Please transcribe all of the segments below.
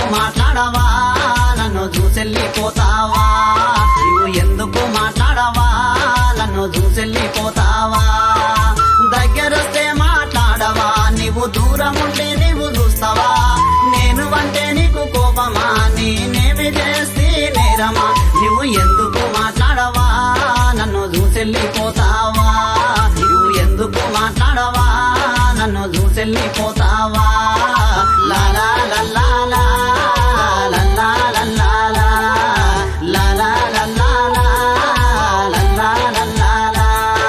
మాట్లాడవా నన్ను చూసెళ్ళిపోతావా నువ్వు ఎందుకు మాట్లాడవా నన్ను చూసెళ్ళిపోతావా దగ్గరొస్తే మాట్లాడవా నీవు దూరం ఉంటే నీవు చూస్తావా నేను అంటే నీకు కోపమా నేనేమి చేస్తే నేరమా నువ్వు ఎందుకు మాట్లాడవా నన్ను చూసెళ్ళిపోతావా నువ్వు ఎందుకు మాట్లాడవా నన్ను చూసెళ్ళిపోతావా లాలా లల్లా లల్లా లల్లా లాలా లల్లా లల్లా లల్లా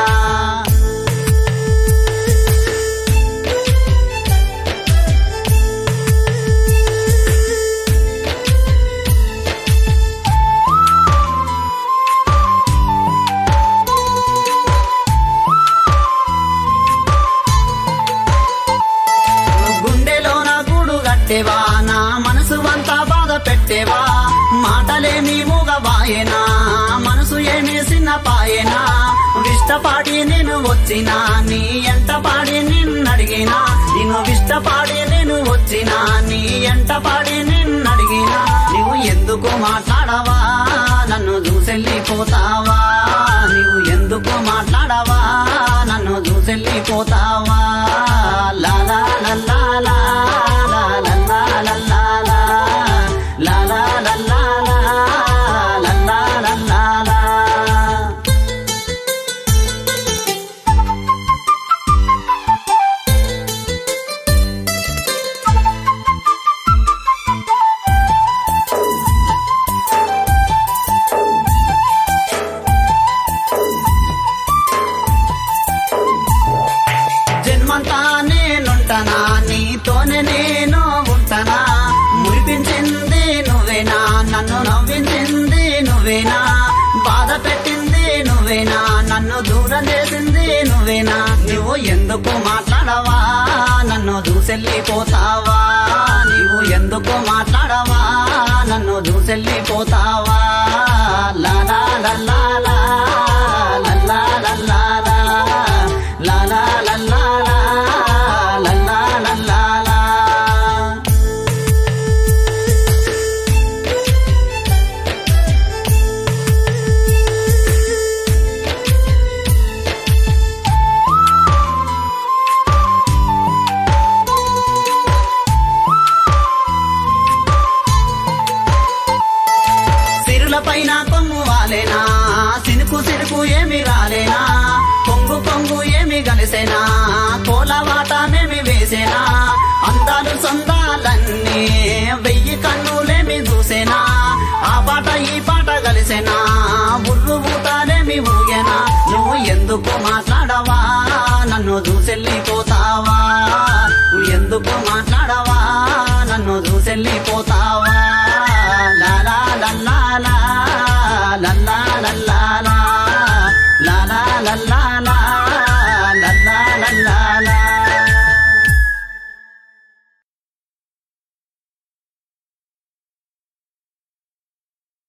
నా మనసు అంతా బాధ పెట్టేవా మాటలేమి మూగవాయేనా మనసు ఏమి సిన్నపాయేనా విష్టపాడి నేను వచ్చినా నీ ఎంట పాడి నిన్నడిగినా నిన్ను విష్టపాడి నేను వచ్చినా నీ ఎంట పాడి నిన్నడిగినా నువ్వు ఎందుకు మాట్లాడవా నన్ను చూసెళ్ళిపోతావా నువ్వు ఎందుకు మాట్లాడవా నన్ను చూసెళ్ళిపోతావా లాలా లల్లా జన్మంతా నేనుంటనా నీతోనే నేను ఉంటనా మురిపించింది నువ్వేనా నన్ను నవ్వించింది నువ్వేనా బాధ పెట్టింది నువ్వేనా నన్ను దూరం చేసింది నువ్వేనా నువ్వు ఎందుకు మాట్లాడవా నన్ను చూసెళ్ళిపోతావా నువ్వు ఎందుకు మాట్లాడవా నన్ను చూసెళ్ళిపోతావా లాలా లల్లా లల్లా లల్లా లాలా లల్లా లల్లా లల్లా సిరుల పైన కొంగు వాలేనా సినుకు సినుకు ఏమి రాలేనా కొంగు కొంగు ఏమి కలిసేనా కోలవాటమేమి వేసేనా అందాలు సొందాలన్నీ 1000 కన్నులేమి చూసేనా ఆ పాట ఈ పాట కలిసేనా బుర్రు బూతాలేమి ఊగేనా నువ్వు ఎందుకు మాట్లాడవా నన్ను చూసెళ్ళిపోతావా నువ్వు ఎందుకు మాట్లాడవా నన్ను చూసెళ్ళిపోతావా